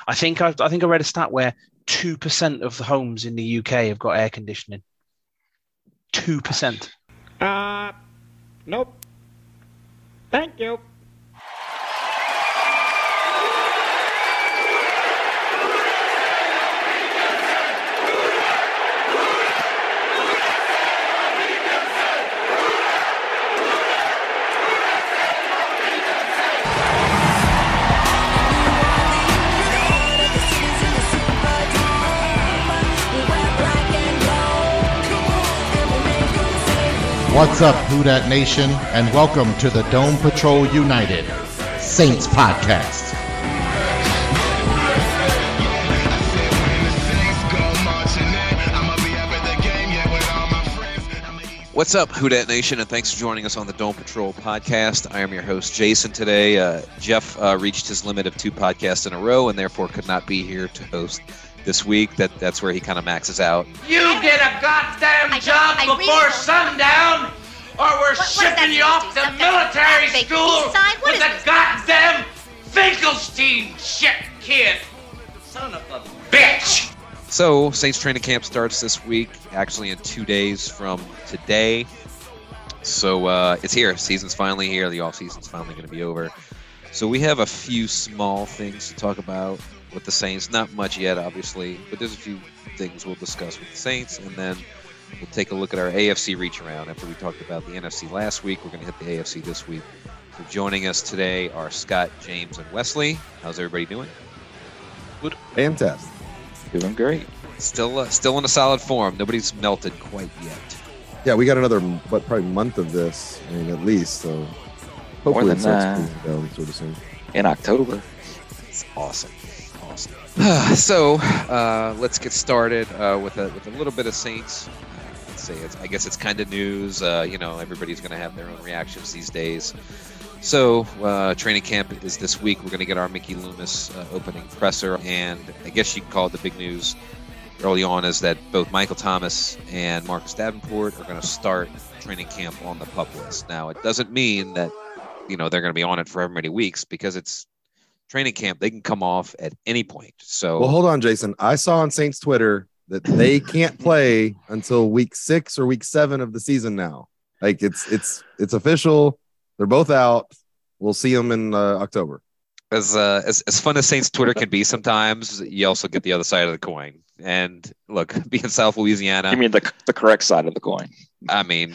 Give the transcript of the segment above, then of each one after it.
I read a stat where 2% of the homes in the UK have got air conditioning. 2%. Nope. Thank you. What's up, Who Dat Nation, and welcome to the Dome Patrol United Saints Podcast. What's up, Who Dat Nation, and thanks for joining us on the Dome Patrol Podcast. I am your host, Jason. Today, Jeff reached his limit of 2 podcasts in a row and therefore could not be here to host this week. That's where he kind of maxes out. You get a goddamn job before sundown, or we're shipping you off to military school with a goddamn Finkelstein shit kid. Son of a bitch. So, Saints training camp starts this week, actually in 2 days from today. So, it's here. Season's finally here. The off-season's finally going to be over. So, we have a few small things to talk about with the Saints. Not much yet, obviously, but there's a few things we'll discuss with the Saints, and then we'll take a look at our AFC reach around. After we talked about the NFC last week, we're going to hit the AFC this week. So joining us today are Scott, James, and Wesley. How's everybody doing? Good. Fantastic. Doing great. Still in a solid form. Nobody's melted quite yet. Yeah, we got another probably month of this, I mean, at least. So hopefully it starts cooling down sort of soon. In October. It's awesome. So let's get started with a little bit of Saints. I guess it's kind of news. Everybody's going to have their own reactions these days. So training camp is this week. We're going to get our Mickey Loomis opening presser, and I guess you can call it the big news early on is that both Michael Thomas and Marcus Davenport are going to start training camp on the PUP list. Now, it doesn't mean that they're going to be on it for however many weeks, because it's training camp. They can come off at any point. So, well, hold on, Jason. I saw on Saints Twitter that they can't play until week 6 or week 7 of the season now. Like it's official. They're both out. We'll see them in October. As fun as Saints Twitter can be sometimes, you also get the other side of the coin. And look, being South Louisiana, you mean the correct side of the coin? I mean,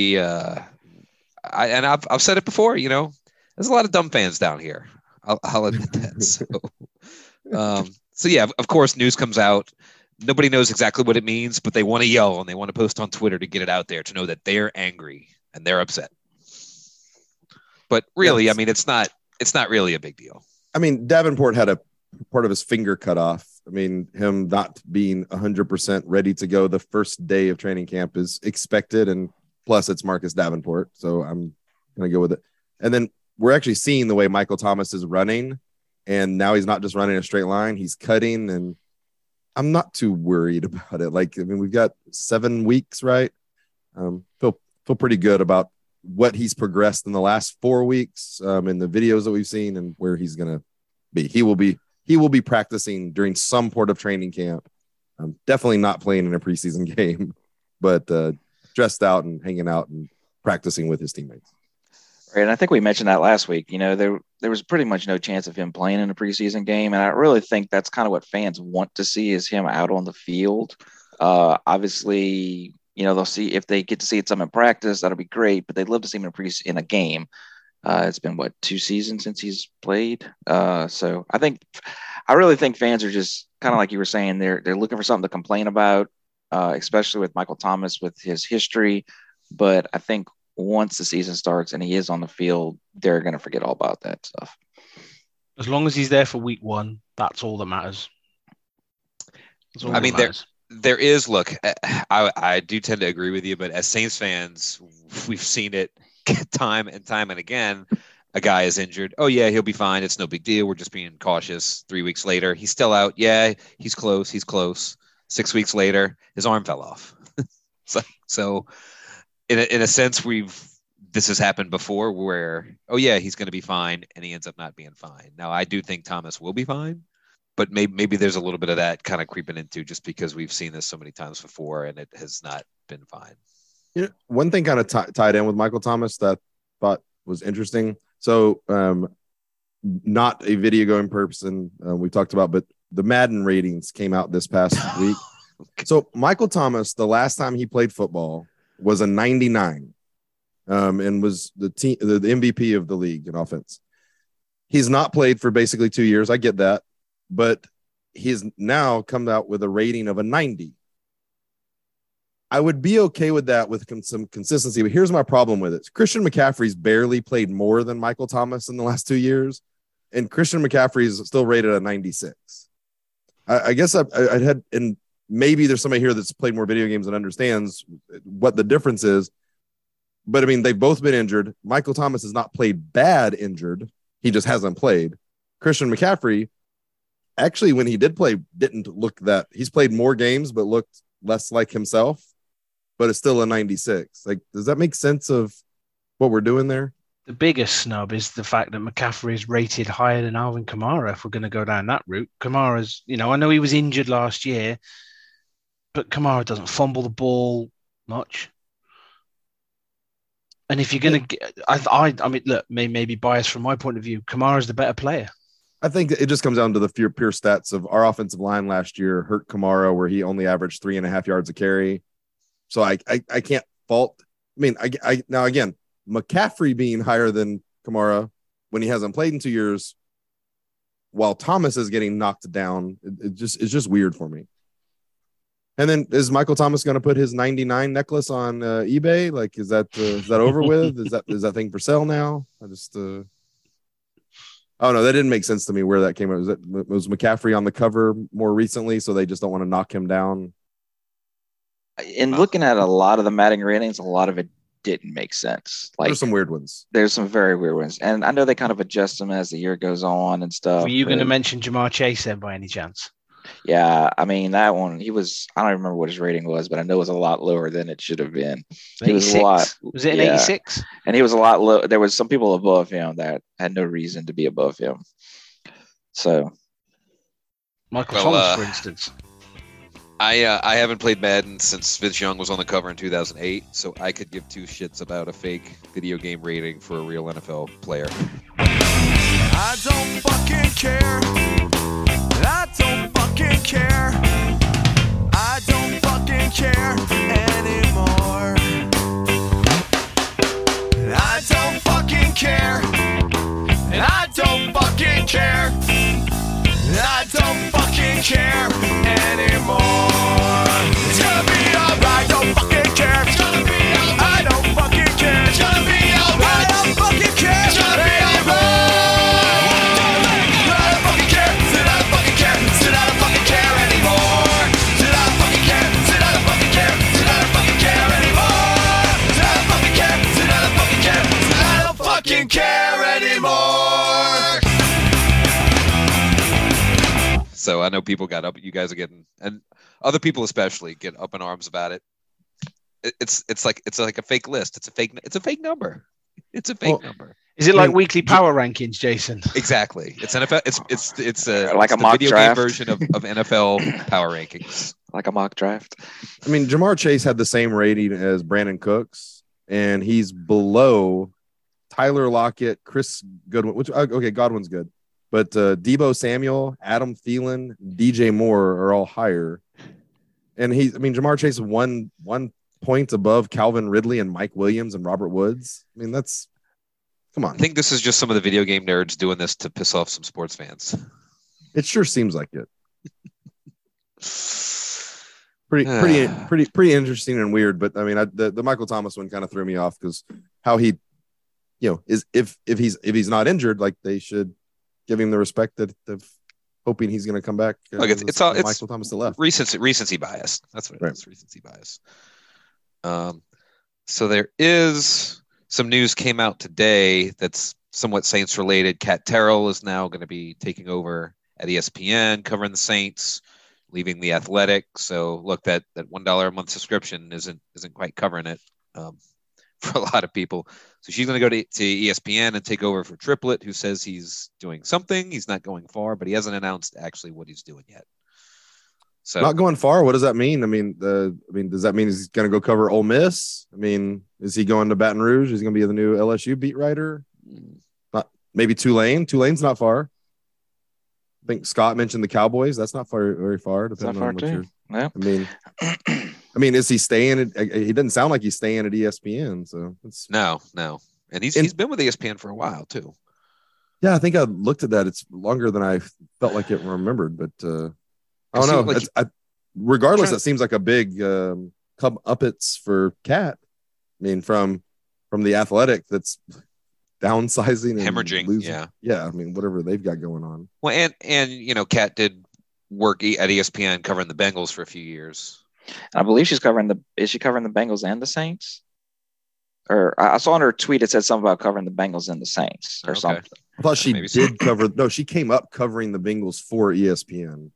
I've said it before. There's a lot of dumb fans down here. I'll admit that. So yeah, of course, news comes out. Nobody knows exactly what it means, but they want to yell and they want to post on Twitter to get it out there to know that they're angry and they're upset. But really, yes. I mean, it's not really a big deal. I mean, Davenport had a part of his finger cut off. I mean, him not being 100% ready to go the first day of training camp is expected, and plus it's Marcus Davenport, so I'm going to go with it. And then we're actually seeing the way Michael Thomas is running, and now he's not just running a straight line, he's cutting, and I'm not too worried about it. Like, I mean, we've got 7 weeks, right? Feel pretty good about what he's progressed in the last 4 weeks, in the videos that we've seen, and where he's going to be. He will be practicing during some part of training camp. Definitely not playing in a preseason game, but dressed out and hanging out and practicing with his teammates. Right, and I think we mentioned that last week. There was pretty much no chance of him playing in a preseason game, and I really think that's kind of what fans want to see, is him out on the field. Obviously, they'll see if they get to see it some in practice, that'll be great, but they'd love to see him in a game. It's been 2 seasons since he's played. So I really think fans are just kind of like you were saying, they're looking for something to complain about, especially with Michael Thomas with his history. But I think once the season starts and he is on the field, they're going to forget all about that stuff. As long as he's there for week 1, that's all that matters. There is, look, I do tend to agree with you, but as Saints fans, we've seen it time and again. A guy is injured. Oh, yeah, he'll be fine. It's no big deal. We're just being cautious. 3 weeks later, he's still out. Yeah, he's close. 6 weeks later, his arm fell off. So in a sense, this has happened before where, oh, yeah, he's going to be fine, and he ends up not being fine. Now, I do think Thomas will be fine, but maybe there's a little bit of that kind of creeping into just because we've seen this so many times before and it has not been fine. You know, one thing kind of tied in with Michael Thomas that I thought was interesting. So, not a video game person we talked about, but the Madden ratings came out this past week. So Michael Thomas, the last time he played football was a 99, and was the MVP of the league in offense. He's not played for basically 2 years. I get that, but he's now come out with a rating of a 90. I would be okay with that with some consistency, but here's my problem with it. Christian McCaffrey's barely played more than Michael Thomas in the last 2 years, and Christian McCaffrey is still rated at 96. I guess I'd had, and maybe there's somebody here that's played more video games and understands what the difference is. But I mean, they've both been injured. Michael Thomas has not played bad injured. He just hasn't played. Christian McCaffrey, actually, when he did play, didn't look that. He's played more games, but looked less like himself. But it's still a 96. Like, does that make sense of what we're doing there? The biggest snub is the fact that McCaffrey is rated higher than Alvin Kamara. If we're going to go down that route, Kamara's, I know he was injured last year, but Kamara doesn't fumble the ball much. And if you're going to get, I mean, look, maybe biased from my point of view, Kamara's the better player. I think it just comes down to the pure stats of our offensive line last year hurt Kamara, where he only averaged 3.5 yards a carry. So I can't fault. I mean, I now again, McCaffrey being higher than Kamara when he hasn't played in 2 years, while Thomas is getting knocked down, it's just weird for me. And then is Michael Thomas going to put his 99 necklace on eBay? Like, is that over with? Is that thing for sale now? I don't know. That didn't make sense to me where that came out. Was McCaffrey on the cover more recently, so they just don't want to knock him down? In looking at a lot of the Madden ratings, a lot of it didn't make sense. Like, there's some weird ones. There's some very weird ones. And I know they kind of adjust them as the year goes on and stuff. Were you going to mention Jamar Chase then by any chance? Yeah, I mean, that one, I don't remember what his rating was, but I know it was a lot lower than it should have been. He was a lot. Was it an 86? And he was a lot low. There was some people above him that had no reason to be above him. So, Michael Thomas, for instance. I haven't played Madden since Vince Young was on the cover in 2008, so I could give two shits about a fake video game rating for a real NFL player. I don't fucking care. I don't fucking care. I don't fucking care anymore. I don't fucking care. And I don't fucking care. I don't fucking care anymore. It's gonna be alright. Don't fucking care. It's gonna be alright. I don't fucking care. It's gonna be alright. I don't fucking care. It's gonna be alright. I don't fucking care. I don't fucking care. I don't fucking care anymore. I don't fucking care. I don't fucking care. I don't fucking care anymore. I don't fucking care. I don't fucking care. I don't fucking care anymore. So I know people got up. You guys are getting, and other people especially get up in arms about it. It's like a fake list. It's a fake number. It's a fake number. Is it like weekly power rankings, Jason? Exactly. It's NFL. It's like a mock video draft game version of NFL power rankings. Like a mock draft. I mean, Jamar Chase had the same rating as Brandon Cooks, and he's below Tyler Lockett, Chris Godwin. Godwin's good. But Deebo Samuel, Adam Thielen, DJ Moore are all higher. And Jamar Chase is one point above Calvin Ridley and Mike Williams and Robert Woods. I mean, come on. I think this is just some of the video game nerds doing this to piss off some sports fans. It sure seems like it. Pretty interesting and weird. But I mean, the Michael Thomas one kind of threw me off because how he, is if he's not injured, like they should give him the respect that of hoping he's going to come back. It's Michael Thomas to left. Recency bias. That's what it right. is. Recency bias. So there is some news came out today that's somewhat Saints related. Cat Terrell is now going to be taking over at ESPN, covering the Saints, leaving the Athletic. So look, that $1 a month subscription isn't quite covering it for a lot of people. So she's going to go to ESPN and take over for Triplett, who says he's doing something. He's not going far, but he hasn't announced actually what he's doing yet. So not going far. What does that mean? I mean, does that mean he's going to go cover Ole Miss? I mean, is he going to Baton Rouge? Is he going to be the new LSU beat writer? Not maybe Tulane. Tulane's not far. I think Scott mentioned the Cowboys. That's not far, very far. Depending on what you're. Yeah. I mean, is he staying? He doesn't sound like he's staying at ESPN. So no, and he's been with ESPN for a while too. Yeah, I think I looked at that. It's longer than I felt like it remembered, but I don't know. Like regardless, it seems like a big uppets for Cat. I mean, from the Athletic that's downsizing and hemorrhaging. Losing. Yeah. I mean, whatever they've got going on. Well, and Cat did work at ESPN covering the Bengals for a few years. I believe she's covering is she covering the Bengals and the Saints? Or I saw on her tweet it said something about covering the Bengals and the Saints or something. I thought she did cover. No, she came up covering the Bengals for ESPN.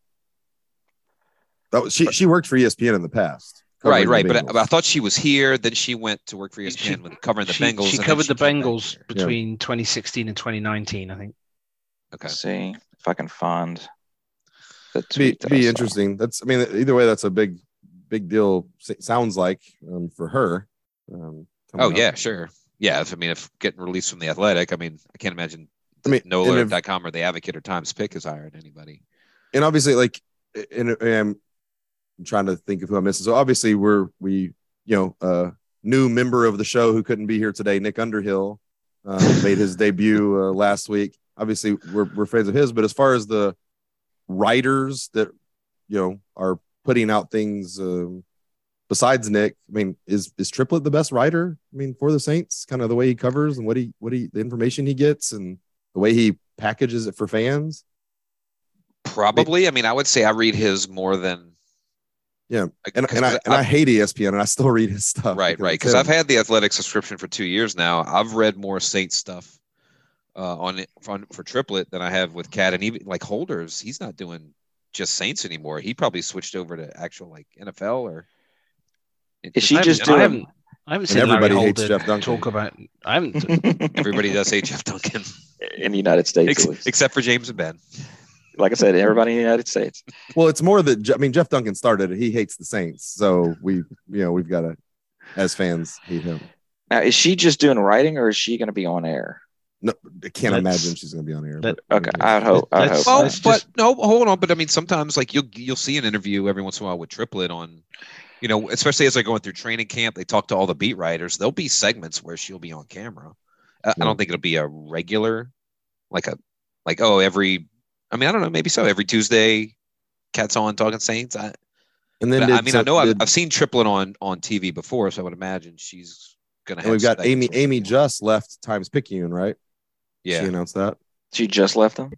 She worked for ESPN in the past. Right. But I thought she was here. Then she went to work for ESPN covering the Bengals. She covered the Bengals between 2016 and 2019, I think. Okay. Let's see if I can find the tweet. Be interesting. Either way, that's a big deal. Sounds like for her. Sure. Yeah. If getting released from the Athletic, I can't imagine. NoAlert.com or the Advocate or Times Pick has hired anybody. And obviously, I'm trying to think of who I'm missing. So obviously, we new member of the show who couldn't be here today, Nick Underhill, made his debut last week. Obviously, we're fans of his, but as far as the writers that are putting out things besides Nick, is Triplett the best writer? For the Saints, kind of the way he covers and the information he gets and the way he packages it for fans. Probably. I would say I read his more than. Yeah, and I hate ESPN, and I still read his stuff. Right. Because I've had the Athletic subscription for 2 years now. I've read more Saints stuff for Triplett than I have with Cat, and even like Holders. He's not doing just Saints anymore. He probably switched over to actual NFL or. Is she just doing? I haven't seen everybody Larry hates Holder Jeff Duncan. talk about. I haven't. Everybody does hate Jeff Duncan in the United States, except for James and Ben. Like I said, everybody in the United States. Well, it's more that Jeff Duncan started it. He hates the Saints, so we've got to, as fans, hate him. Now, is she just doing writing, or is she going to be on air? No, I can't imagine she's going to be on air. Okay, I hope. Well, but no, hold on. But sometimes like you'll see an interview every once in a while with Triplett on. Especially as they're going through training camp, they talk to all the beat writers. There'll be segments where she'll be on camera. I don't think it'll be a regular, every. I don't know. Maybe so. Every Tuesday, Cat's on talking Saints. I've seen Triplett on TV before, so I would imagine she's gonna have. We've got Amy just left Times Picayune, right? Yeah, she announced that. She just left them.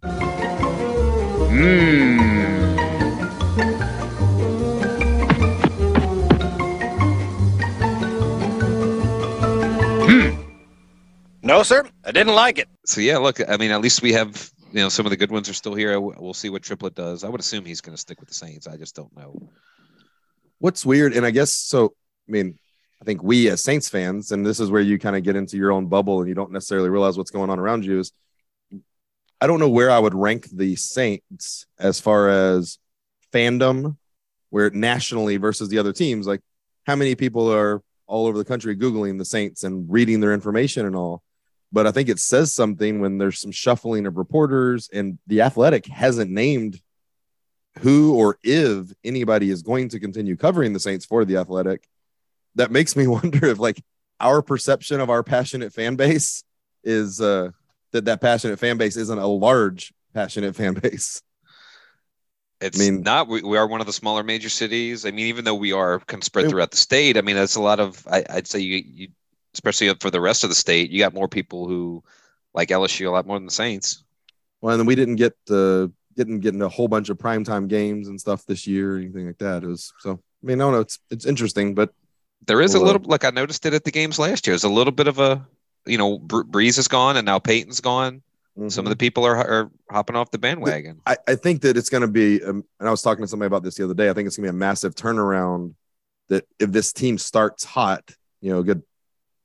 No, sir, I didn't like it. So yeah, look. At least we have. Some of the good ones are still here. We'll see what Triplett does. I would assume he's going to stick with the Saints. I just don't know. What's weird, and I guess so. I think we as Saints fans, and this is where you kind of get into your own bubble and you don't necessarily realize what's going on around you, is I don't know where I would rank the Saints as far as fandom, where nationally versus the other teams. Like, how many people are all over the country Googling the Saints and reading their information and all? But I think it says something when there's some shuffling of reporters, and the Athletic hasn't named who or if anybody is going to continue covering the Saints for the Athletic. That makes me wonder if our perception of our passionate fan base is that passionate fan base isn't a large passionate fan base. It's not. We are one of the smaller major cities. Even though we are kind of spread throughout the state, that's a lot of. I'd say you especially for the rest of the state, you got more people who like LSU a lot more than the Saints. Well, and then we didn't get in a whole bunch of primetime games and stuff this year or anything like that. It was so. I don't know. It's interesting, but there is a little. Like I noticed it at the games last year. There's a little bit of a. Breeze is gone, and now Peyton's gone. Mm-hmm. Some of the people are hopping off the bandwagon. I think that it's going to be, and I was talking to somebody about this the other day. I think it's going to be a massive turnaround. That if this team starts hot, good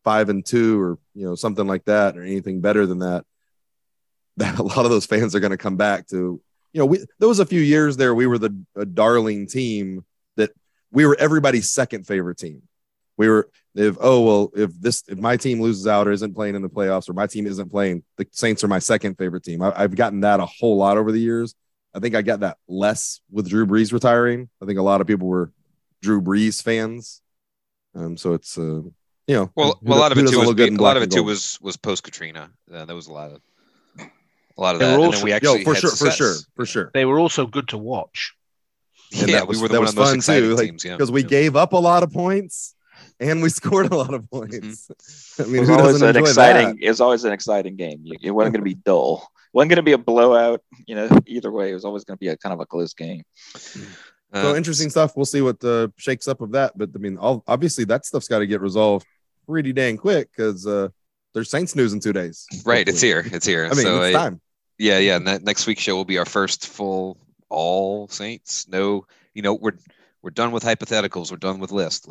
5-2 or something like that, or anything better than that, that a lot of those fans are going to come back to. There was a few years there we were a darling team that we were everybody's second favorite team. We were if my team loses out or isn't playing in the playoffs, or my team isn't playing, the Saints are my second favorite team. I've gotten that a whole lot over the years. I think I got that less with Drew Brees retiring. I think a lot of people were Drew Brees fans. So it's well, a lot of it too was post Katrina. There was a lot of that. Also, and then we actually for sure. They were also good to watch. And that was fun too, teams, because we gave up a lot of points and we scored a lot of points. I mean, it was always an exciting game. It wasn't going to be dull. It wasn't going to be a blowout. Either way, it was always going to be a kind of a close game. So interesting stuff. We'll see what shakes up of that. But I mean, obviously that stuff's got to get resolved pretty dang quick, because there's Saints news in 2 days. Right. Hopefully. It's here. I mean, it's time. Yeah. And that next week's show will be our first full all Saints. No, we're done with hypotheticals. We're done with lists.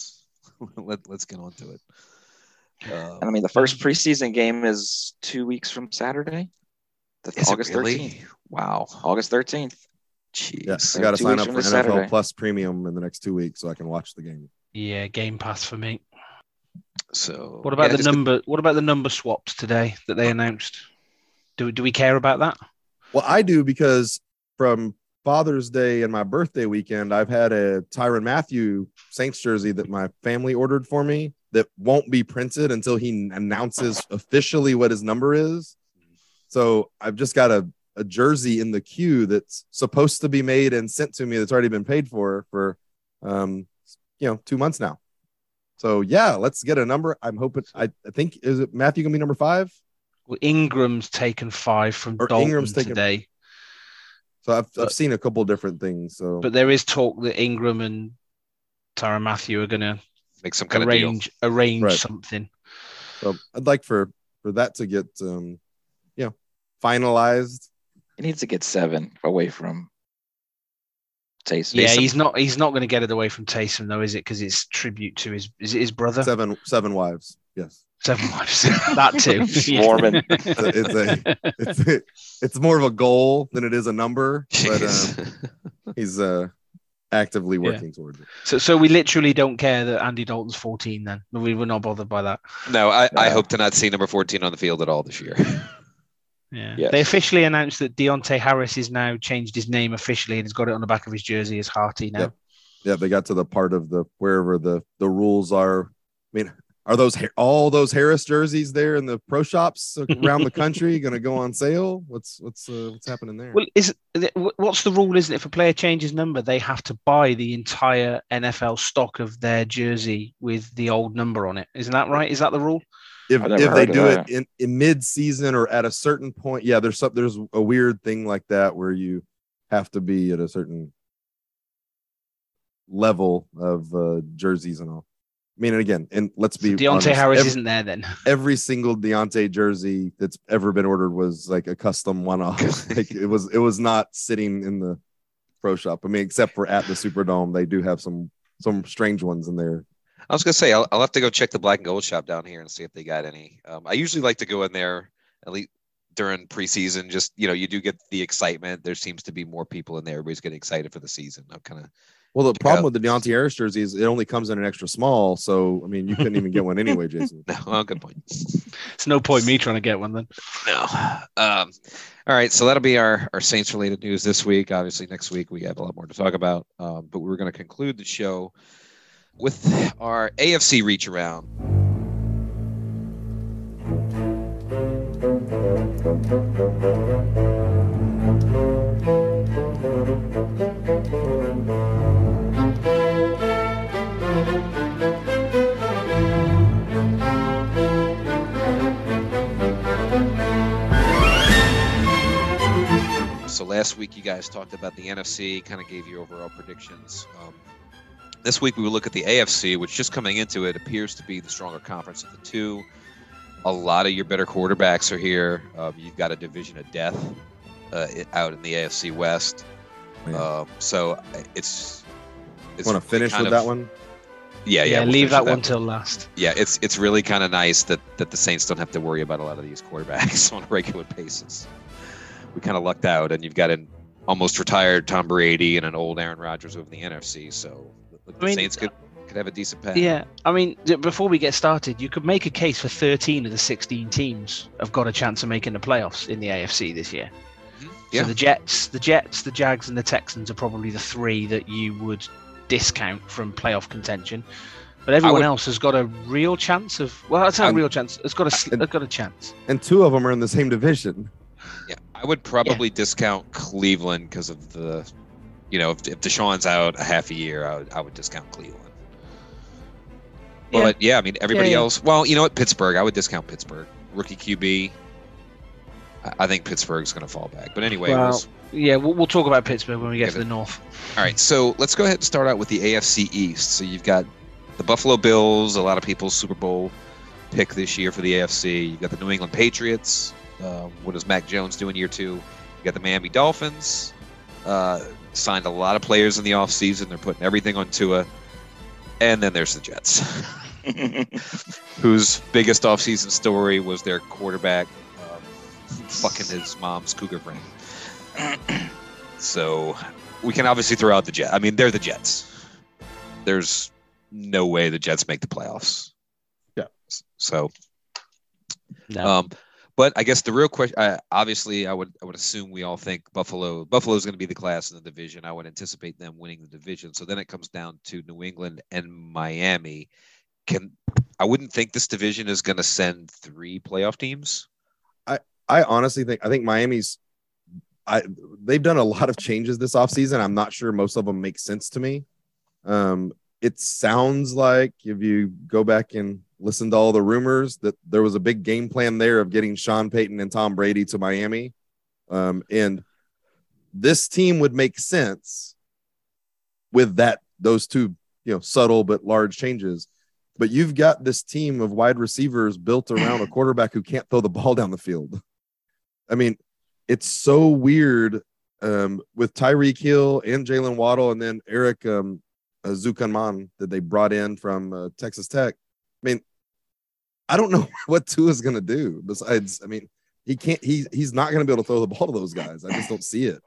Let's get on to it. And I mean, the first preseason game is 2 weeks from Saturday. That's August 13th. Wow. August 13th. Jeez. Yes, I got to sign up for NFL Saturday Plus Premium in the next 2 weeks so I can watch the game. Yeah, Game Pass for me. So what about the number swaps today that they announced? Do we care about that? Well, I do, because from Father's Day and my birthday weekend, I've had a Tyrann Mathieu Saints jersey that my family ordered for me that won't be printed until he announces officially what his number is. So I've just got a jersey in the queue that's supposed to be made and sent to me that's already been paid for 2 months now. So yeah, let's get a number. I'm hoping. I think, is it Mathieu gonna be number 5? Well, Ingram's taken 5 from Dalton today. So I've seen a couple different things. So, but there is talk that Ingram and Tyrann Mathieu are gonna make some kind of arrange something. So I'd like for that to get finalized. He needs to get 7 away from Taysom. Yeah, he's not going to get it away from Taysom, though, is it? Because it's tribute to his brother. 7 wives. Yes. 7 wives. That too. Mormon. It's more of a goal than it is a number, but he's actively working towards it. So we literally don't care that Andy Dalton's 14. Then we were not bothered by that. No, I hope to not see number 14 on the field at all this year. Yeah. Yes. They officially announced that Deontay Harris is now changed his name officially and he's got it on the back of his jersey as Harty now. Yeah, they got to the part of wherever the rules are. I mean, are all those Harris jerseys there in the pro shops around the country going to go on sale? What's happening there? Well, what's the rule? Isn't it, if a player changes number, they have to buy the entire NFL stock of their jersey with the old number on it? Isn't that right? Is that the rule? If they do it in mid-season or at a certain point, there's a weird thing like that where you have to be at a certain level of jerseys and all. I mean, and again, and let's be Deontay honest, Harris isn't there then. Every single Deontay jersey that's ever been ordered was like a custom one-off. Like it was not sitting in the pro shop. I mean, except for at the Superdome, they do have some strange ones in there. I was gonna say I'll have to go check the Black and Gold shop down here and see if they got any. I usually like to go in there at least during preseason. Just you do get the excitement. There seems to be more people in there. Everybody's getting excited for the season. I'm kind of the problem with the Deontay Harris jersey is it only comes in an extra small. So I mean, you couldn't even get one anyway, Jason. No, well, good point. It's no point me trying to get one then. No. All right, so that'll be our Saints related news this week. Obviously, next week we have a lot more to talk about. But we're going to conclude the show with our AFC reach around. So last week you guys talked about the NFC, kind of gave your overall predictions. This week we will look at the AFC, which just coming into it appears to be the stronger conference of the two. A lot of your better quarterbacks are here. You've got a division of death out in the AFC West. So it's want to finish with that one? We'll leave finish that with one till last. Yeah, it's really kind of nice that the Saints don't have to worry about a lot of these quarterbacks on a regular basis. We kind of lucked out, and you've got an almost retired Tom Brady and an old Aaron Rodgers over the NFC, so the Saints could have a decent path. Yeah, I mean, before we get started, you could make a case for 13 of the 16 teams have got a chance of making the playoffs in the AFC this year. Yeah. So the Jets, the Jags, and the Texans are probably the three that you would discount from playoff contention. But everyone else has got a real chance of. Well, that's not a real chance. It's got a chance. And two of them are in the same division. Yeah, I would probably discount Cleveland because of the, if Deshaun's out a half a year, I would discount Cleveland. But I mean, everybody else. Well, you know what? Pittsburgh. I would discount Pittsburgh. Rookie QB. I think Pittsburgh's going to fall back. But anyway, we'll talk about Pittsburgh when we get to the North. All right, so let's go ahead and start out with the AFC East. So you've got the Buffalo Bills, a lot of people's Super Bowl pick this year for the AFC. You've got the New England Patriots. What does Mac Jones do in year 2? You got the Miami Dolphins. Signed a lot of players in the offseason. They're putting everything on Tua. And then there's the Jets, whose biggest offseason story was their quarterback fucking his mom's cougar friend. So we can obviously throw out the Jets. I mean, they're the Jets. There's no way the Jets make the playoffs. Yeah. So, no. But I guess the real question, obviously, I would assume we all think Buffalo's going to be the class in the division. I would anticipate them winning the division. So then it comes down to New England and Miami. I wouldn't think this division is going to send 3 playoff teams. I honestly think Miami's. They've done a lot of changes this offseason. I'm not sure most of them make sense to me. It sounds like if you go back and listen to all the rumors that there was a big game plan there of getting Sean Payton and Tom Brady to Miami. And this team would make sense with those two, subtle but large changes. But you've got this team of wide receivers built around a quarterback who can't throw the ball down the field. I mean, it's so weird with Tyreek Hill and Jalen Waddle and then Eric Zuckerman that they brought in from Texas Tech. I mean, I don't know what Tua is going to do besides, I mean, he's not going to be able to throw the ball to those guys. I just don't see it.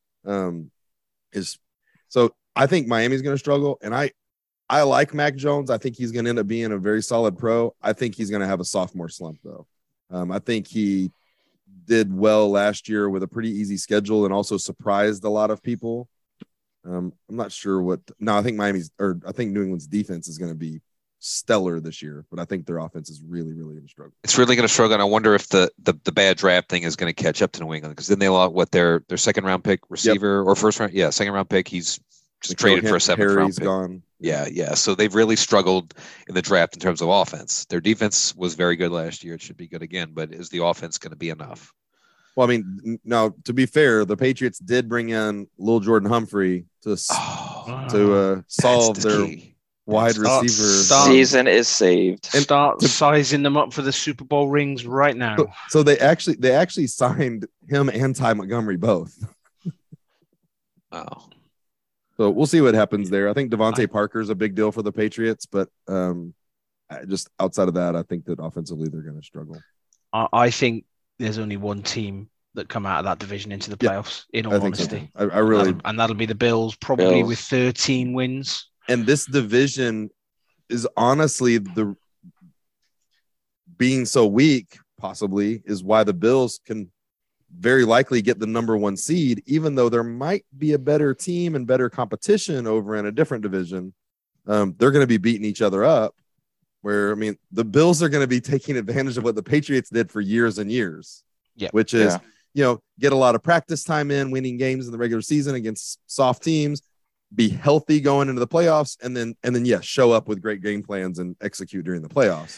So I think Miami's going to struggle. And I like Mac Jones. I think he's going to end up being a very solid pro. I think he's going to have a sophomore slump though. I think he did well last year with a pretty easy schedule and also surprised a lot of people. I'm not sure I think I think New England's defense is going to be stellar this year, but I think their offense is really, really going to struggle. It's really going to struggle. And I wonder if the bad draft thing is going to catch up to New England because then they lost their second round pick receiver or first round. Yeah. Second round pick. He's just traded for a 7th round pick. Gone. Yeah. So they've really struggled in the draft in terms of offense. Their defense was very good last year. It should be good again, but is the offense going to be enough? Well, I mean, now to be fair, the Patriots did bring in Lil Jordan Humphrey to solve their wide receiver season is saved. And start sizing them up for the Super Bowl rings right now. So they actually signed him and Ty Montgomery both. Wow. So we'll see what happens there. I think Devontae Parker is a big deal for the Patriots, but just outside of that, I think that offensively they're going to struggle. I think there's only one team that come out of that division into the playoffs, in all honesty. So. I really... And that'll be the Bills, probably with 13 wins. And this division is honestly being so weak, possibly, is why the Bills can very likely get the number 1 seed, even though there might be a better team and better competition over in a different division. They're going to be beating each other up. Where, I mean, the Bills are going to be taking advantage of what the Patriots did for years and years, which is, get a lot of practice time in, winning games in the regular season against soft teams, be healthy going into the playoffs, and then show up with great game plans and execute during the playoffs.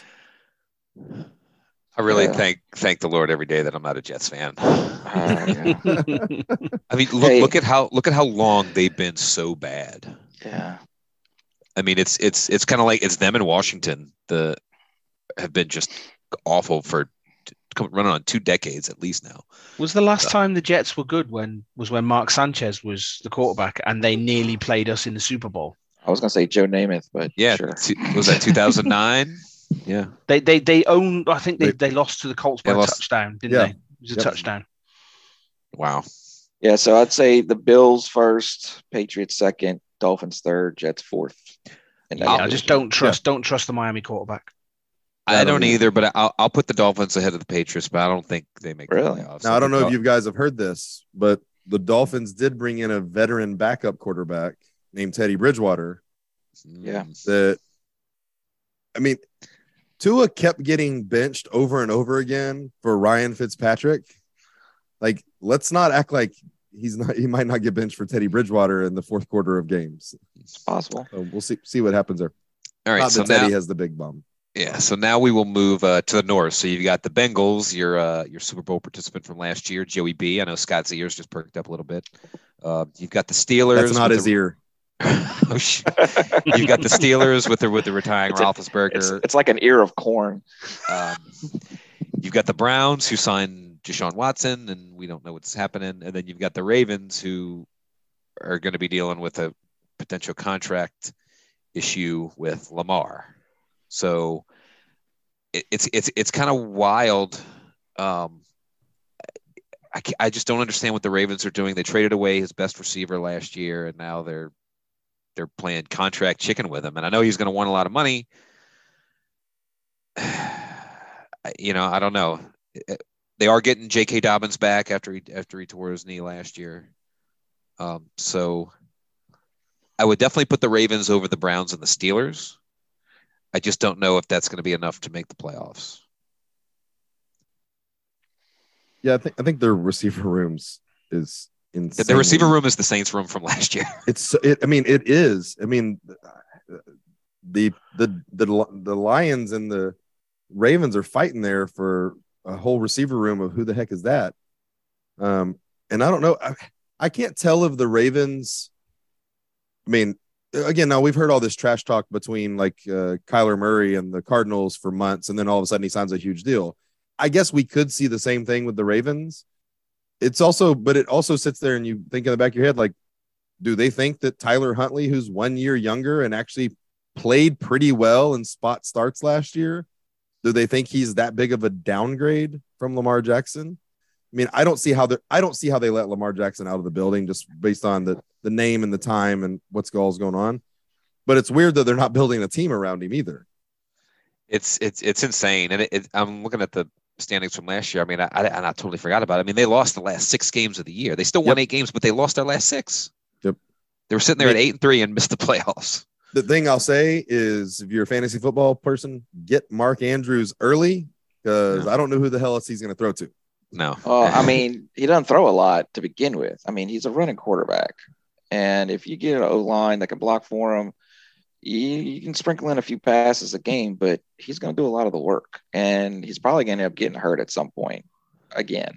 I really thank the Lord every day that I'm not a Jets fan. I mean, look at how long they've been so bad. Yeah. I mean, it's kind of like it's them in Washington that have been just awful for running on 2 decades at least now. Was the last time the Jets were good when Mark Sanchez was the quarterback and they nearly played us in the Super Bowl? I was going to say Joe Namath, but Yeah, sure. Was that 2009? Yeah. They own. I think they lost to the Colts by They a lost. touchdown, didn't Yeah. they? It was a touchdown. Wow. Yeah, so I'd say the Bills first, Patriots second, Dolphins third, Jets fourth. And Yeah, I just don't trust the Miami quarterback. I don't either, but I'll put the Dolphins ahead of the Patriots, but I don't think they make the playoffs. Now, I don't know if you guys have heard this, but the Dolphins did bring in a veteran backup quarterback named Teddy Bridgewater. Yeah. Tua kept getting benched over and over again for Ryan Fitzpatrick. Like, let's not act like he might not get benched for Teddy Bridgewater in the fourth quarter of games. It's possible. So we'll see what happens there. All right, Not so that Teddy now, has the big bum. yeah, so now we will move to the north. So you've got the Bengals, your Super Bowl participant from last year, Joey B. I know Scott's ears just perked up a little bit. You've got the Steelers. That's not his ear. Oh, shit. You've got the Steelers with the retiring Roethlisberger. It's like an ear of corn. You've got the Browns who signed Deshaun Watson, and we don't know what's happening. And then you've got the Ravens who are going to be dealing with a potential contract issue with Lamar. So it's kind of wild. I just don't understand what the Ravens are doing. They traded away his best receiver last year, and now they're playing contract chicken with him. And I know he's going to want a lot of money. I don't know. They are getting J.K. Dobbins back after he tore his knee last year. So I would definitely put the Ravens over the Browns and the Steelers. I just don't know if that's going to be enough to make the playoffs. Yeah, I think their receiver rooms is insane. The receiver room is the Saints room from last year. It is. I mean, the Lions and the Ravens are fighting there for a whole receiver room of who the heck is that? And I don't know. I can't tell if the Ravens. I mean, again, now we've heard all this trash talk between like Kyler Murray and the Cardinals for months, and then all of a sudden he signs a huge deal. I guess we could see the same thing with the Ravens. It also sits there and you think in the back of your head, like, do they think that Tyler Huntley, who's 1 year younger and actually played pretty well in spot starts last year, do they think he's that big of a downgrade from Lamar Jackson? I mean, I don't see how they let Lamar Jackson out of the building just based on the name and the time and what's going on. But it's weird that they're not building a team around him either. It's insane. And I'm looking at the standings from last year. I mean, I totally forgot about it. I mean, they lost the last 6 games of the year. They still won 8 games, but they lost their last 6. Yep. They were sitting there at 8-3 and missed the playoffs. The thing I'll say is, if you're a fantasy football person, get Mark Andrews early, because I don't know who the hell else he's going to throw to. No. I mean, he doesn't throw a lot to begin with. I mean, he's a running quarterback. And if you get an O-line that can block for him, you can sprinkle in a few passes a game, but he's going to do a lot of the work. And he's probably going to end up getting hurt at some point again.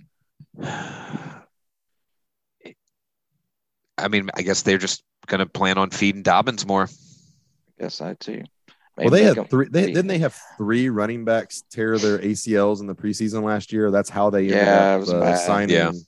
I mean, I guess they're just going to plan on feeding Dobbins more. I guess I too. Well, they had 3. Didn't they have 3 running backs tear their ACLs in the preseason last year? That's how they ended up signing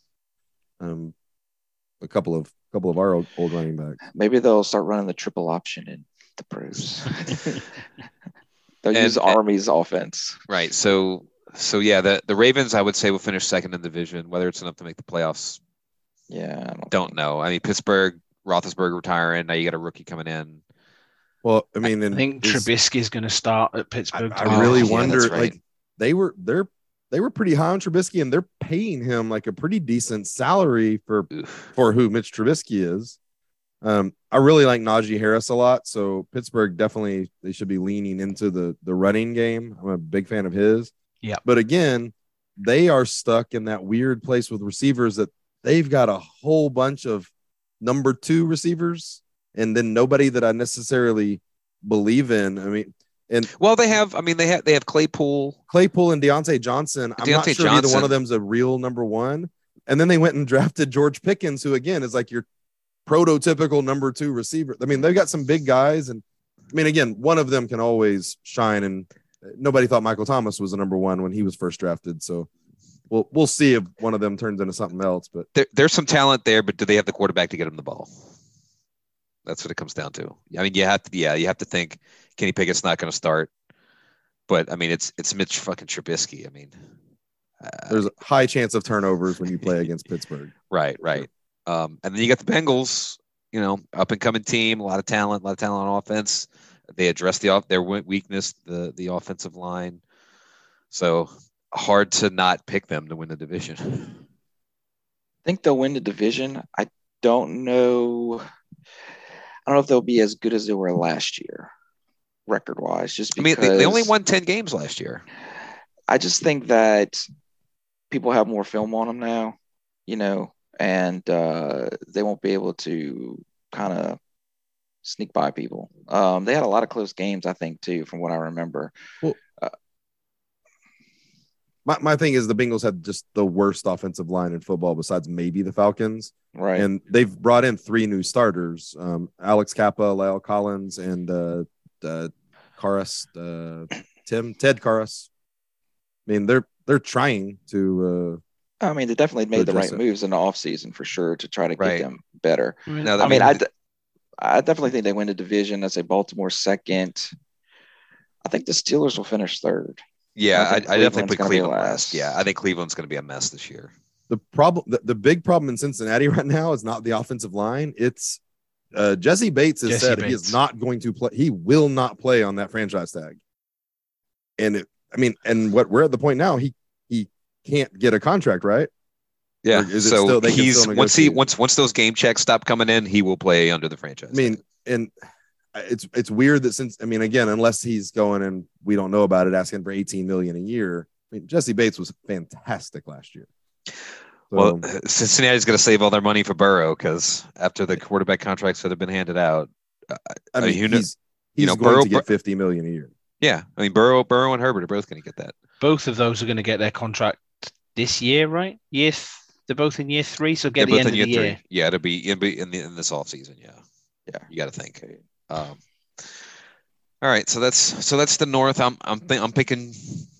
a couple of our old running backs. Maybe they'll start running the triple option in the pros. They'll use Army's offense. Right. So yeah, the Ravens, I would say, will finish second in the division. Whether it's enough to make the playoffs, yeah, I don't know. I mean, Pittsburgh, Roethlisberger retiring. Now you got a rookie coming in. Well, I mean, I think Trubisky is going to start at Pittsburgh. I really wonder. Right. Like they were pretty high on Trubisky, and they're paying him like a pretty decent salary for who Mitch Trubisky is. I really like Najee Harris a lot, so Pittsburgh definitely they should be leaning into the running game. I'm a big fan of his. Yeah, but again, they are stuck in that weird place with receivers that they've got a whole bunch of number 2 receivers, and then nobody that I necessarily believe in. I mean, they have Claypool and Deontay Johnson. I'm not sure either one of them's a real number 1. And then they went and drafted George Pickens, who again is like your prototypical number 2 receiver. I mean, they've got some big guys, and I mean, again, one of them can always shine. And nobody thought Michael Thomas was a number 1 when he was first drafted. So we'll see if one of them turns into something else. But there's some talent there, but do they have the quarterback to get him the ball? That's what it comes down to. I mean, you have to think Kenny Pickett's not going to start, but I mean, it's Mitch fucking Trubisky. I mean, there's a high chance of turnovers when you play against Pittsburgh. Right. And then you got the Bengals, up and coming team, a lot of talent on offense. They addressed their weakness, the offensive line. So hard to not pick them to win the division. I think they'll win the division. I don't know if they'll be as good as they were last year, record-wise. Just because, I mean, they only won 10 games last year. I just think that people have more film on them now, and they won't be able to kind of sneak by people. They had a lot of close games, I think, too, from what I remember. Well, my thing is the Bengals had just the worst offensive line in football besides maybe the Falcons. Right. And they've brought in 3 new starters, Alex Kappa, Lyle Collins, and Ted Karras. I mean, they're trying to they definitely made the right moves in the offseason for sure to try to get them better. I definitely think they win the division. I say Baltimore second. I think the Steelers will finish third. Yeah, I definitely put Cleveland last. Yeah, I think Cleveland's going to be a mess this year. The big problem in Cincinnati right now is not the offensive line. It's Jesse Bates has said he is not going to play. He will not play on that franchise tag. And what we're at the point now, he can't get a contract, right? Yeah. So once those game checks stop coming in, he will play under the franchise. I mean, and it's weird that unless he's going and we don't know about it, asking for $18 million a year. I mean, Jesse Bates was fantastic last year. So, Cincinnati's going to save all their money for Burrow because after the quarterback contracts that have been handed out, he's going to get $50 million a year. Yeah, I mean Burrow and Herbert are both going to get that. Both of those are going to get their contract this year, right? They're both in year 3, so get the end of the year. Yeah, it'll be in this off season. Yeah, you got to think. All right, so that's the North. I'm picking.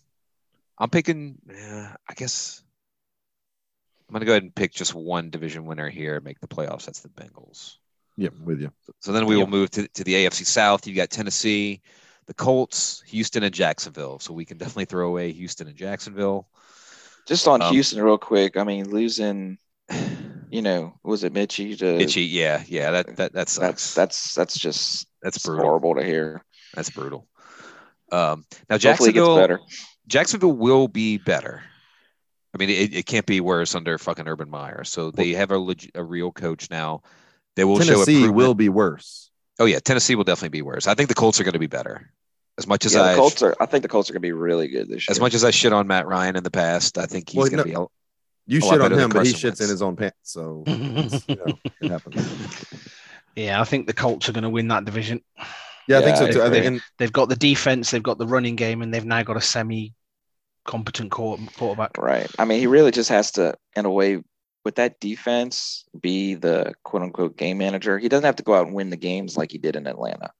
I guess I'm going to go ahead and pick just one division winner here and make the playoffs. That's the Bengals. Yep, with you. So then we will move to the AFC South. You got Tennessee, the Colts, Houston, and Jacksonville. So we can definitely throw away Houston and Jacksonville. Just on Houston real quick. I mean, losing, was it Mitchie? Mitchie, yeah. That sucks. That's brutal. Horrible to hear. That's brutal. Now Jacksonville will be better. I mean, it can't be worse under fucking Urban Meyer. So they have a real coach now. They will show Tennessee will be worse. Oh yeah, Tennessee will definitely be worse. I think the Colts are going to be better. As much as I think the Colts are going to be really good this year. As much as I shit on Matt Ryan in the past, I think he's going to be. You shit on him, but he shits in his own pants, so it happens. Yeah, I think the Colts are going to win that division. Yeah, I think so too. They've got the defense, they've got the running game, and they've now got a semi-competent quarterback. Right. I mean, he really just has to, in a way, with that defense, be the quote-unquote game manager. He doesn't have to go out and win the games like he did in Atlanta.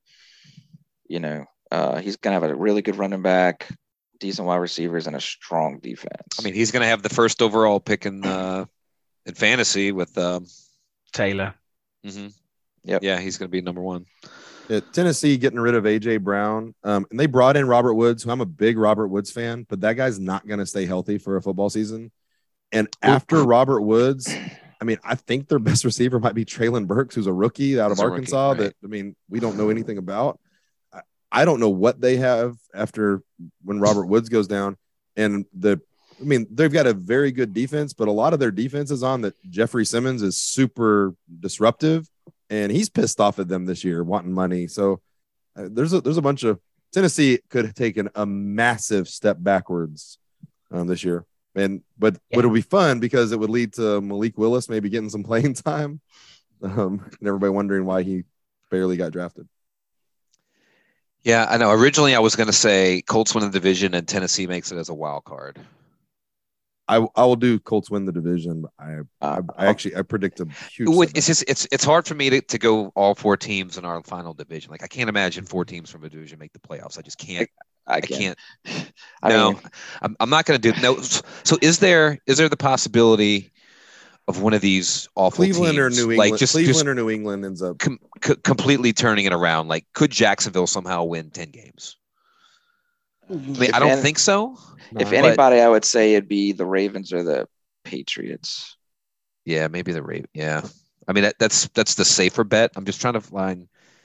He's going to have a really good running back, decent wide receivers, and a strong defense. I mean, he's going to have the first overall pick in fantasy with Taylor. Mm-hmm. Yep. Yeah, he's going to be number 1. Yeah, Tennessee getting rid of A.J. Brown. And they brought in Robert Woods, who I'm a big Robert Woods fan, but that guy's not going to stay healthy for a football season. And after Robert Woods, I mean, I think their best receiver might be Treylon Burks, who's a rookie out of Arkansas we don't know anything about. I don't know what they have after when Robert Woods goes down. And they've got a very good defense, but a lot of their defense is on that Jeffrey Simmons is super disruptive, and he's pissed off at them this year, wanting money. So there's a bunch of Tennessee could have taken a massive step backwards this year. But it'll be fun because it would lead to Malik Willis maybe getting some playing time, and everybody wondering why he barely got drafted. Yeah, I know. Originally, I was going to say Colts win the division and Tennessee makes it as a wild card. I will do Colts win the division. I predict a huge. It's hard for me to go all 4 teams in our final division. Like I can't imagine 4 teams from a division make the playoffs. I just can't. I can't. I'm not going to do no. So is there the possibility of one of these awful Cleveland teams, or New England, like just or New England ends up completely turning it around. Like, could Jacksonville somehow win 10 games? I mean, I don't think so. If anybody, I would say it'd be the Ravens or the Patriots. Yeah, maybe the Ravens. Yeah, I mean that's the safer bet. I'm just trying to find.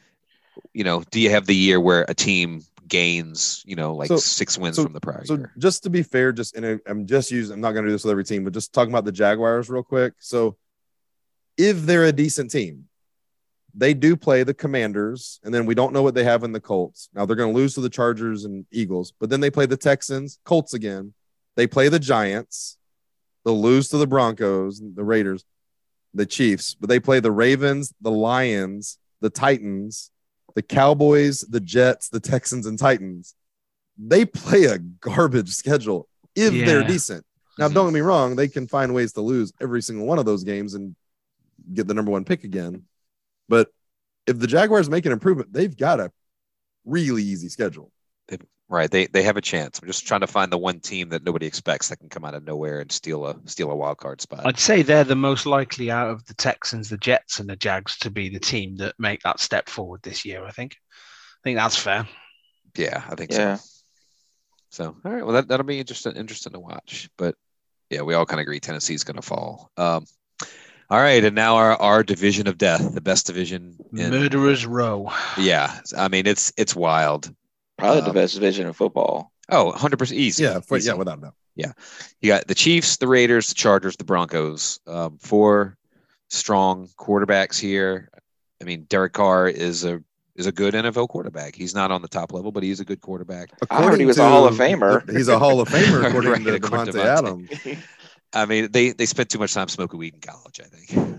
Do you have the year where a team gains, like 6 wins from the prior year? So just to be fair, I'm not going to do this with every team, but just talking about the Jaguars real quick. So if they're a decent team, they do play the Commanders, and then we don't know what they have in the Colts. Now they're going to lose to the Chargers and Eagles, but then they play the Texans, Colts again. They play the Giants. They'll lose to the Broncos, the Raiders, the Chiefs, but they play the Ravens, the Lions, the Titans, the Cowboys, the Jets, the Texans, and Titans. They play a garbage schedule if they're decent. Now, don't get me wrong. They can find ways to lose every single one of those games and get the number 1 pick again. But if the Jaguars make an improvement, they've got a really easy schedule. Right. They have a chance. I'm just trying to find the one team that nobody expects that can come out of nowhere and steal a wild card spot. I'd say they're the most likely out of the Texans, the Jets, and the Jags to be the team that make that step forward this year. I think that's fair. Yeah, I think so. So, all right. Well, that'll be interesting to watch. But yeah, we all kind of agree Tennessee's going to fall. All right, and now our division of death, the best division, Murderers Row. Yeah, I mean it's wild. Probably the best division of football. Oh, 100% easy. Yeah, easy. Yeah, without a doubt. Yeah. You got the Chiefs, the Raiders, the Chargers, the Broncos. 4 strong quarterbacks here. I mean, Derek Carr is a good NFL quarterback. He's not on the top level, but he's a good quarterback. I heard he was a Hall of Famer. He's a Hall of Famer, according to Devontae Adams. I mean, they spent too much time smoking weed in college, I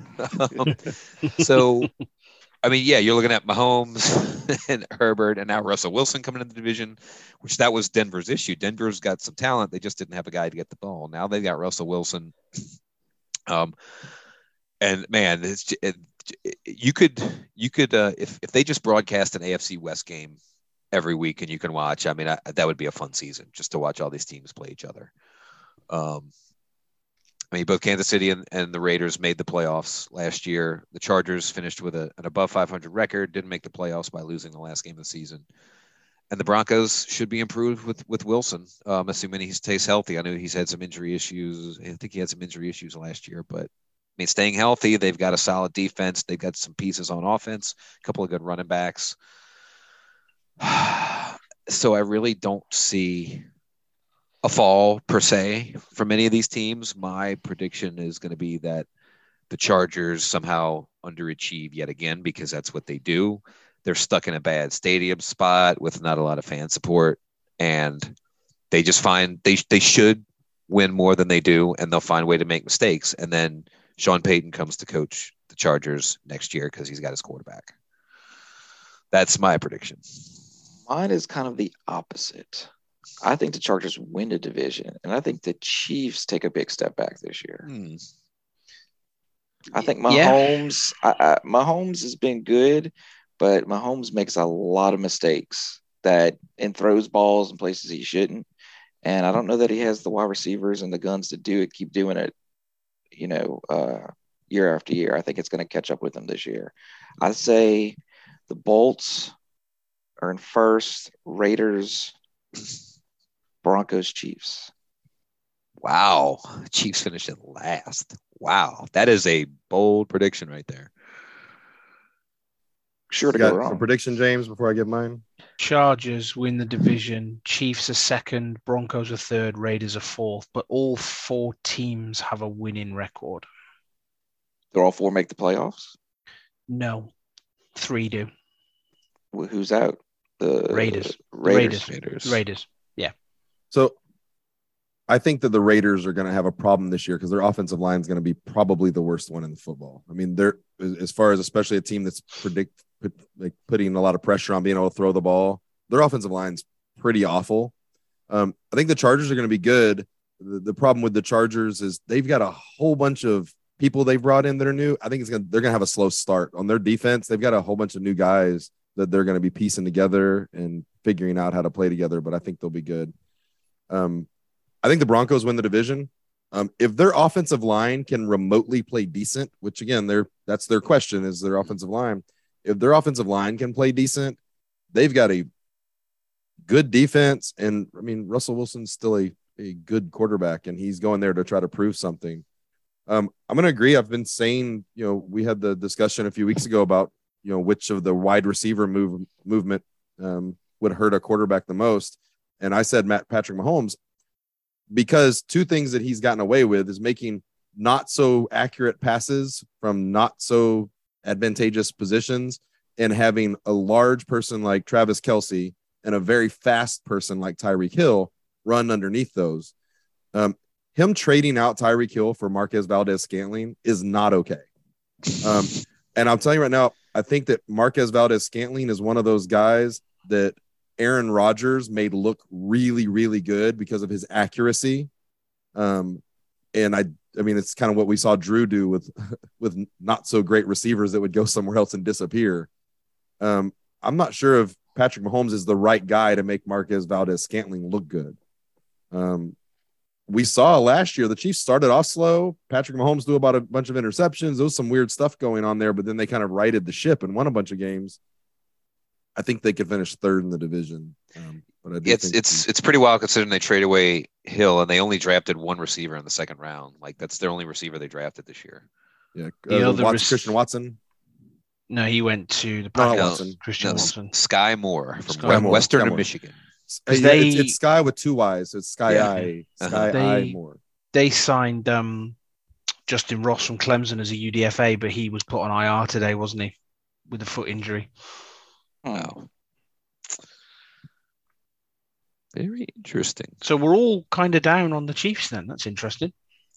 think. So, I mean, yeah, you're looking at Mahomes and Herbert and now Russell Wilson coming in the division, which that was Denver's issue. Denver's got some talent. They just didn't have a guy to get the ball. Now they've got Russell Wilson. And man, you could if they just broadcast an AFC West game every week and you can watch, I mean, that would be a fun season just to watch all these teams play each other. I mean, both Kansas City and the Raiders made the playoffs last year. The Chargers finished with an above 500 record, didn't make the playoffs by losing the last game of the season. And the Broncos should be improved with Wilson, assuming he stays healthy. I know he's had some injury issues. I think he had some injury issues last year, but I mean, staying healthy, they've got a solid defense. They've got some pieces on offense, a couple of good running backs. So I really don't see a fall per se from any of these teams. My prediction is going to be that the Chargers somehow underachieve yet again, because that's what they do. They're stuck in a bad stadium spot with not a lot of fan support, and they just find they should win more than they do, and they'll find a way to make mistakes. And then Sean Payton comes to coach the Chargers next year because he's got his quarterback. That's my prediction. Mine is kind of the opposite. I think the Chargers win the division, and I think the Chiefs take a big step back this year. I think Mahomes, Mahomes has been good, but Mahomes makes a lot of mistakes and throws balls in places he shouldn't. And I don't know that he has the wide receivers and the guns to keep doing it, year after year. I think it's going to catch up with him this year. I say the Bolts are in first, Raiders, Broncos, Chiefs. Wow. Chiefs finish in last. Wow. That is a bold prediction right there. Sure to go wrong. A prediction, James, before I give mine? Chargers win the division. Chiefs are second. Broncos are third. Raiders are fourth. But all 4 teams have a winning record. Do all 4 make the playoffs? No. 3 do. Well, who's out? The Raiders. Raiders. Yeah. So I think that the Raiders are going to have a problem this year because their offensive line is going to be probably the worst one in football. I mean, they're as far as especially a team that's putting a lot of pressure on being able to throw the ball. Their offensive line's pretty awful. I think the Chargers are going to be good. The problem with the Chargers is they've got a whole bunch of people they've brought in that are new. I think they're going to have a slow start on their defense. They've got a whole bunch of new guys that they're going to be piecing together and figuring out how to play together, but I think they'll be good. I think the Broncos win the division. If their offensive line can remotely play decent, which again, that's their question is their offensive line. If their offensive line can play decent, they've got a good defense. And I mean, Russell Wilson's still a good quarterback, and he's going there to try to prove something. I'm going to agree. I've been saying, we had the discussion a few weeks ago about, which of the wide receiver movement would hurt a quarterback the most. And I said Patrick Mahomes, because two things that he's gotten away with is making not so accurate passes from not so advantageous positions and having a large person like Travis Kelce and a very fast person like Tyreek Hill run underneath those. Him trading out Tyreek Hill for Marquez Valdes-Scantling is not okay. And I'm telling you right now, I think that Marquez Valdes-Scantling is one of those guys that Aaron Rodgers made look really, really good because of his accuracy. And I mean, it's kind of what we saw Drew do with not so great receivers that would go somewhere else and disappear. I'm not sure if Patrick Mahomes is the right guy to make Marquez Valdes-Scantling look good. We saw last year the Chiefs started off slow. Patrick Mahomes threw about a bunch of interceptions. There was some weird stuff going on there, but then they kind of righted the ship and won a bunch of games. I think they could finish third in the division. But it's pretty wild considering they trade away Hill and they only drafted one receiver in the second round. Like that's their only receiver they drafted this year. Yeah, Christian Watson. No, he went to the Watson. Christian Watson. Sky Moore from Western Michigan. It's Sky with two Y's. So it's Sky Moore. They signed Justin Ross from Clemson as a UDFA, but he was put on IR today, wasn't he, with a foot injury? Oh, very interesting. So we're all kind of down on the Chiefs then. That's interesting.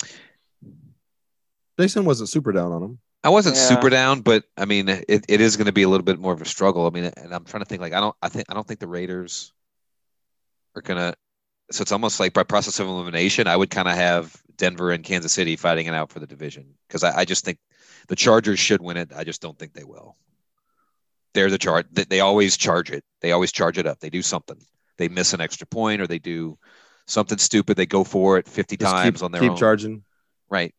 Jason wasn't super down on them. I wasn't super down, but I mean, it is going to be a little bit more of a struggle. I mean, and I'm trying to think. Like, I don't think the Raiders are gonna. So it's almost like by process of elimination, I would kind of have Denver and Kansas City fighting it out for the division because I just think the Chargers should win it. I just don't think they will. They're the charge. They always charge it. They always charge it up. They do something. They miss an extra point or they do something stupid. They go for it 50 times on their own. Keep charging. Right.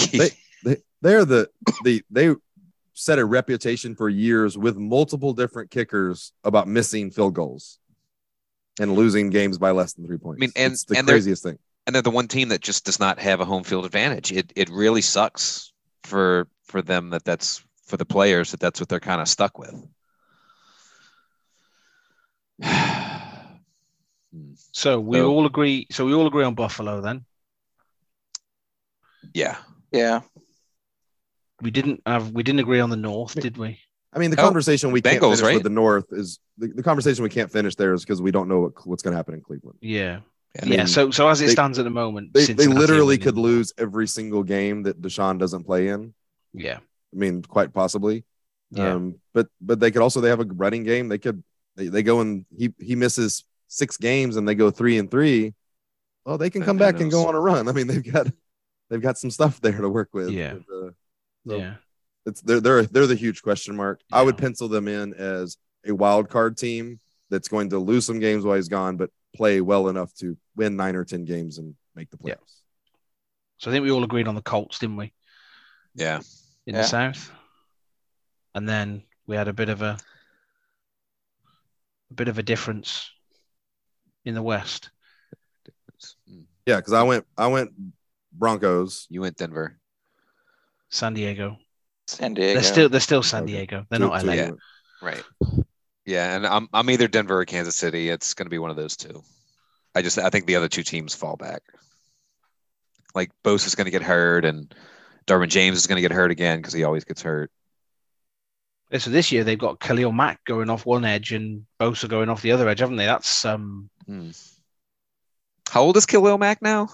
They set a reputation for years with multiple different kickers about missing field goals and losing games by less than 3 points. I mean, it's the craziest thing. And they're the one team that just does not have a home field advantage. It really sucks for them that's for the players that's what they're kind of stuck with. So we all agree. So we all agree on Buffalo then. Yeah. Yeah. We didn't agree on the North, did we? I mean, the conversation we can't finish right? with the North is the conversation we can't finish there is because we don't know what's going to happen in Cleveland. Yeah. I mean, so as it stands at the moment, they literally could lose every single game that Deshaun doesn't play in. Yeah. I mean, quite possibly. Yeah. But they could also, they have a running game. They go and he misses 6 games and they go 3-3. Well, they can come back and go on a run. I mean, they've got some stuff there to work with. Yeah. It's they're the huge question mark. Yeah. I would pencil them in as a wild card team that's going to lose some games while he's gone, but play well enough to win 9 or 10 games and make the playoffs. Yeah. So I think we all agreed on the Colts, didn't we? Yeah. In the South. And then we had a bit of a difference in the West. Yeah, because I went Broncos. You went Denver. San Diego. They're still San Diego. They're not LA. Yeah. Right. Yeah, and I'm either Denver or Kansas City. It's going to be one of those two. I think the other two teams fall back. Like Bosa is going to get hurt, and Darwin James is going to get hurt again because he always gets hurt. Yeah, so this year they've got Khalil Mack going off one edge and Bosa going off the other edge, haven't they? That's How old is Khalil Mack now?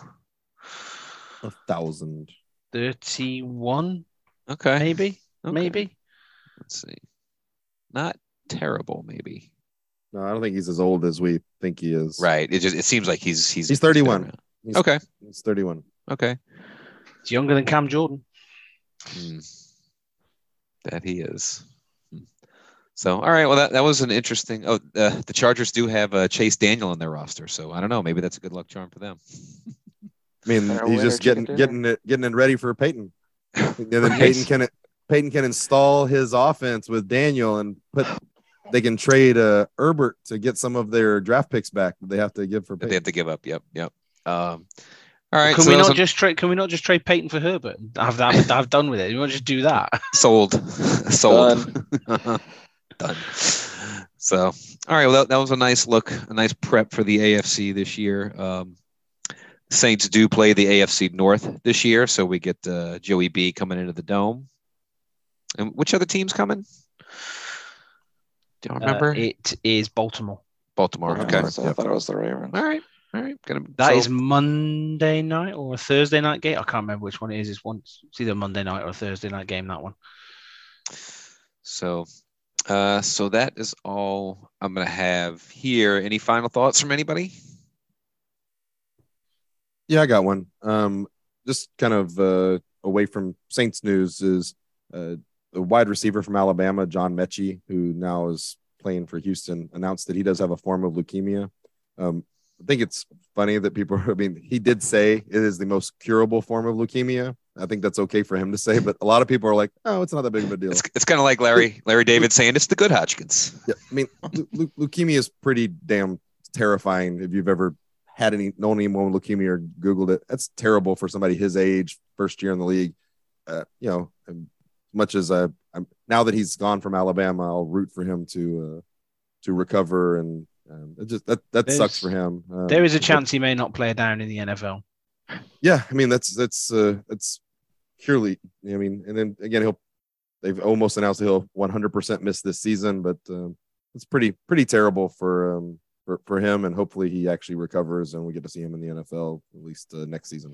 1,000. 31. Okay. Maybe. Let's see. Not terrible, maybe. No, I don't think he's as old as we think he is. Right. It seems like he's 31. He's 31. Okay. He's younger than Cam Jordan. That he is. So, all right. Well, that was an interesting. Oh, the Chargers do have Chase Daniel on their roster, so I don't know. Maybe that's a good luck charm for them. I mean, Dinner, he's winner, just chicken getting it ready for Peyton. And then Right. Peyton can install his offense with Daniel and they can trade Herbert to get some of their draft picks back that they have to give for That Peyton. they have to give up. Yep. All right. Can so we that was not just trade? Can we not just trade Peyton for Herbert? I've done with it. You want to just do that? sold? Done. So, all right. Well, that was a nice look, a nice prep for the AFC this year. Saints do play the AFC North this year, so we get Joey B coming into the Dome. And which other team's coming? Do you remember? It is Baltimore. Baltimore. Okay. So I thought it was the Ravens. All right. That is Monday night or a Thursday night game. I can't remember which one it is. It's either a Monday night or a Thursday night game, that one. So that is all I'm going to have here. Any final thoughts from anybody? Yeah, I got one. Just kind of away from Saints news is the wide receiver from Alabama, John Mechie, who now is playing for Houston, announced that he does have a form of leukemia. I think it's funny that he did say it is the most curable form of leukemia. I think that's okay for him to say, but a lot of people are like, oh, it's not that big of a deal. It's kind of like Larry David saying it's the good Hodgkins. Yeah, I mean, leukemia is pretty damn terrifying. If you've ever known anyone with leukemia or Googled it, that's terrible for somebody his age, first year in the league. Much as I'm now that he's gone from Alabama, I'll root for him to recover, and it just that sucks for him. There is a chance he may not play down in the NFL. Yeah, I mean that's purely. I mean, and then again, they've almost announced that he'll 100% miss this season, but it's pretty terrible for him, and hopefully he actually recovers and we get to see him in the NFL at least next season.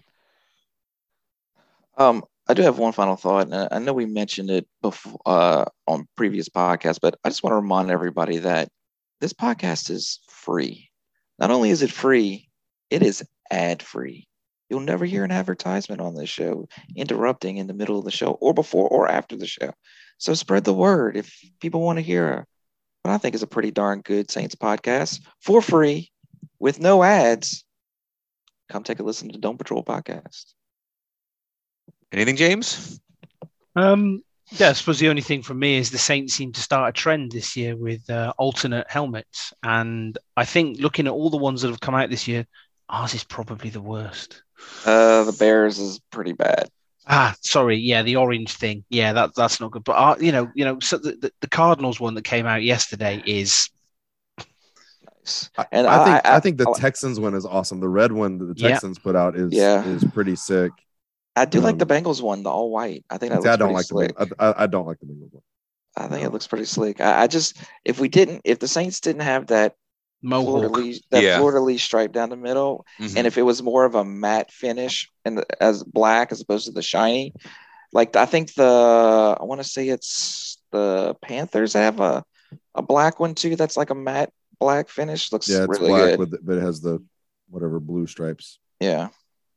I do have one final thought, and I know we mentioned it before on previous podcasts, but I just want to remind everybody that this podcast is free. Not only is it free, it is ad-free. You'll never hear an advertisement on this show interrupting in the middle of the show or before or after the show. So spread the word. If people want to hear what I think is a pretty darn good Saints podcast for free with no ads, come take a listen to the Dome Patrol podcast. Anything, James? Yeah, I suppose the only thing from me is the Saints seem to start a trend this year with alternate helmets. And I think looking at all the ones that have come out this year, ours is probably the worst. The Bears is pretty bad. Sorry. Yeah, the orange thing. Yeah, that's not good. But, so the Cardinals one that came out yesterday is... Nice. And I think the Texans one is awesome. The red one that the Texans put out is pretty sick. I do like the Bengals one, the all white. I think that looks pretty slick. I don't like the Bengals one. I think it looks pretty slick. I just if the Saints didn't have that fleur-de-lis stripe down the middle, and if it was more of a matte finish and as black as opposed to the shiny, like I think I want to say it's the Panthers have a black one too. That's like a matte black finish. Looks it's really black good. but it has the whatever blue stripes. Yeah.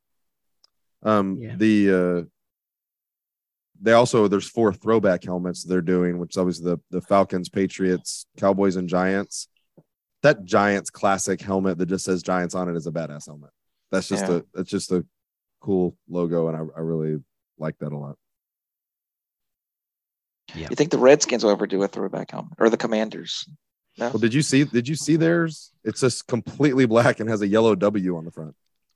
There's 4 throwback helmets they're doing, which is obviously the Falcons, Patriots, Cowboys, and Giants. That Giants classic helmet that just says Giants on it is a badass helmet. That's just a cool logo, and I really like that a lot. Yeah. You think the Redskins will ever do a throwback helmet, or the Commanders? No. Well, did you see theirs? It's just completely black and has a yellow W on the front.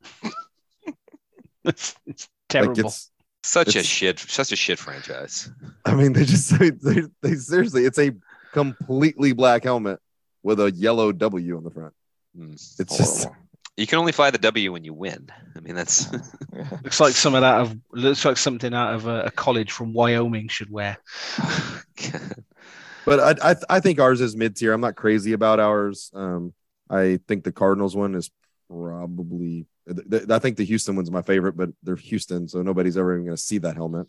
It's terrible. Such a shit franchise. I mean, they seriously, it's a completely black helmet with a yellow W on the front. It's just, you can only fly the W when you win. I mean, that's looks like something out of a college from Wyoming should wear. But I think ours is mid-tier. I'm not crazy about ours. I think the Cardinals one is probably. I think the Houston one's my favorite, but they're Houston, so nobody's ever even going to see that helmet.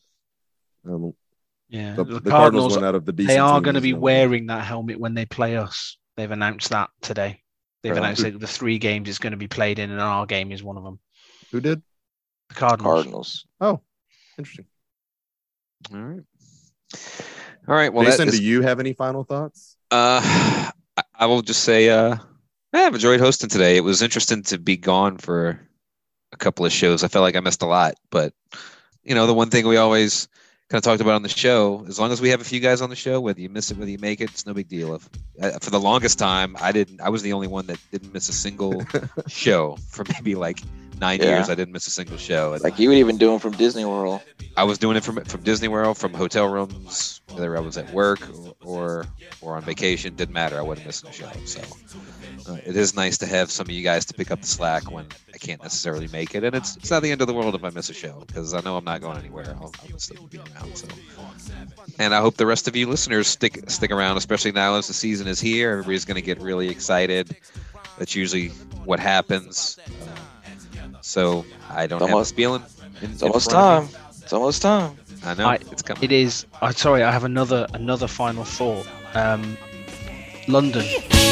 The Cardinals one out of the decent they are going to be wearing that helmet when they play us. They've announced that today. They've announced that the 3 games is going to be played in, and our game is one of them. Who did? The Cardinals. Oh, interesting. All right. Well, Jason, do you have any final thoughts? I will just say, I've enjoyed hosting today. It was interesting to be gone for a couple of shows. I felt like I missed a lot, but the one thing we always kind of talked about on the show, as long as we have a few guys on the show, whether you miss it, whether you make it, it's no big deal. For the longest time, I was the only one that didn't miss a single show for maybe like 9 years. I didn't miss a single show. Like you would even do them from Disney World. I was doing it from Disney World, from hotel rooms, whether I was at work or on vacation, didn't matter. I wasn't missing a show. So it is nice to have some of you guys to pick up the slack when I can't necessarily make it. And it's not the end of the world if I miss a show, because I know I'm not going anywhere. I'll still be around. So, and I hope the rest of you listeners stick around, especially now as the season is here. Everybody's going to get really excited. That's usually what happens. So I don't have this feeling. It's almost time. It's almost time. I know it's coming. It is. Sorry, I have another final thought. London.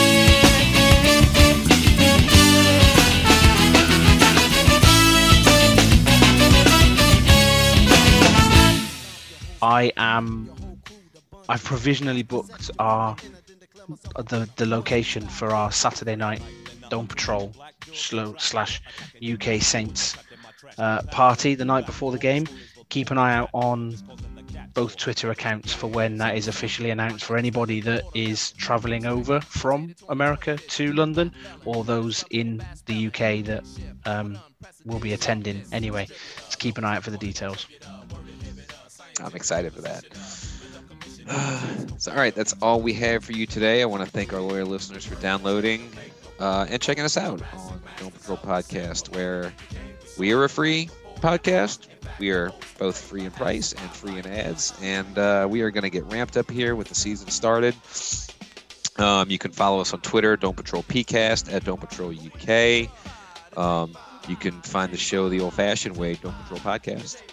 I've provisionally booked the location for our Saturday night Dome Patrol / UK Saints party the night before the game. Keep an eye out on both Twitter accounts for when that is officially announced for anybody that is travelling over from America to London, or those in the UK that will be attending anyway. Just keep an eye out for the details. I'm excited for that. So, all right, that's all we have for you today. I want to thank our loyal listeners for downloading and checking us out on Dome Patrol Podcast, where we are a free podcast. We are both free in price and free in ads, and we are going to get ramped up here with the season started. You can follow us on Twitter, Dome Patrol PCast, at Dome Patrol UK. You can find the show the old-fashioned way, Dome Patrol Podcast.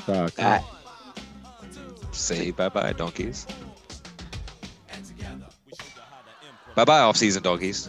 Say bye-bye, donkeys. Bye-bye, off-season donkeys.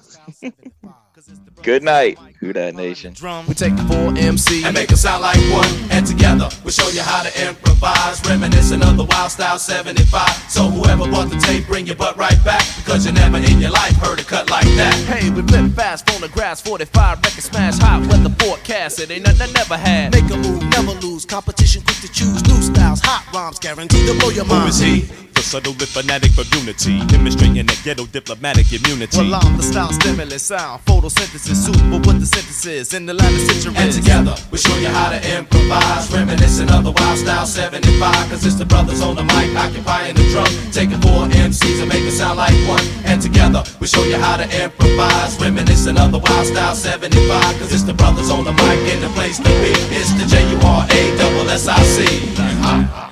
Good night, Who Dat Nation. We take the 4 MC and make it sound like one. And together we'll show you how to improvise, reminiscent of the Wild Style 75. So whoever bought the tape, bring your butt right back, because you never in your life heard a cut like that. Hey, we flip fast, phonographs, 45 record smash, hot weather forecast. It ain't nothing I never had. Make a move, never lose. Competition quick to choose. New styles, hot rhymes, guaranteed to blow your mind. Who is he? The subtle fanatic for unity, demonstrating that ghetto diplomatic immunity. Well, I'm the style stimulus sound, photosynthesis, super with the synthesis in the line of centuries. And together we show you how to improvise, reminiscent of the Wild Style 75. Cause it's the brothers on the mic occupying the drum, taking 4 MCs and make it sound like one. And together we show you how to improvise, reminiscent of the Wild Style 75. Cause it's the brothers on the mic in the place to be. It's the JURASSIC.